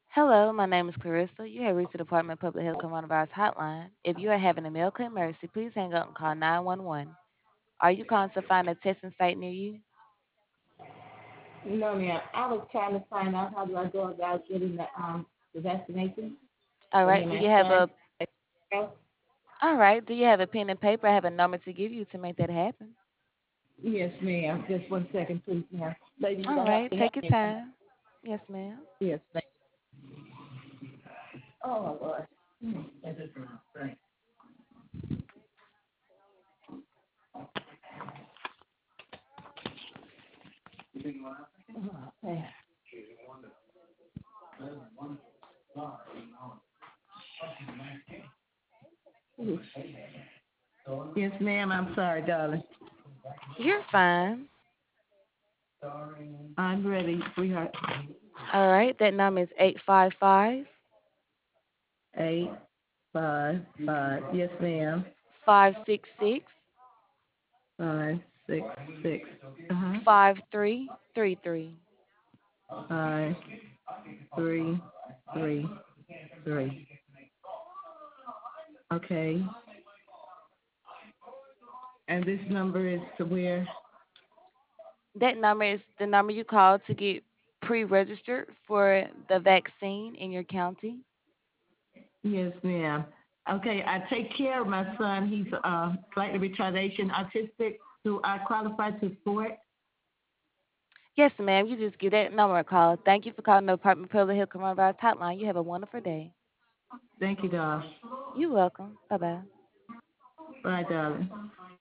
Hello, my name is Clarissa. You have reached the Department of Public Health Coronavirus Hotline. If you are having a medical emergency, please hang up and call 911. Are you calling to find a testing site near you? No, ma'am. I was trying to find out how do I go about getting the vaccination All for me right. and Do my you have son. a All right. Do you have a pen and paper? I have a number to give you to make that happen. Yes, ma'am. Just 1 second, please, ma'am. Lady, you're All gonna have right. to help Take your me. time. Yes, ma'am. Yes, ma'am. Oh Lord. Okay. Yes, ma'am. I'm sorry, darling. You're fine. I'm ready, sweetheart. All right. That number is 855 855. Yes, ma'am. 566 566. Uh-huh. 5333. 5333. Okay. And this number is to where? That number is the number you call to get pre registered for the vaccine in your county. Yes, ma'am. Okay, I take care of my son. He's slightly retardation, autistic. Do I qualify to sport? Yes, ma'am. You just give that number a call. Thank you for calling the Department of Public Health Coronavirus Hotline. You have a wonderful day. Thank you, doll. You're welcome. Bye bye. Bye, darling.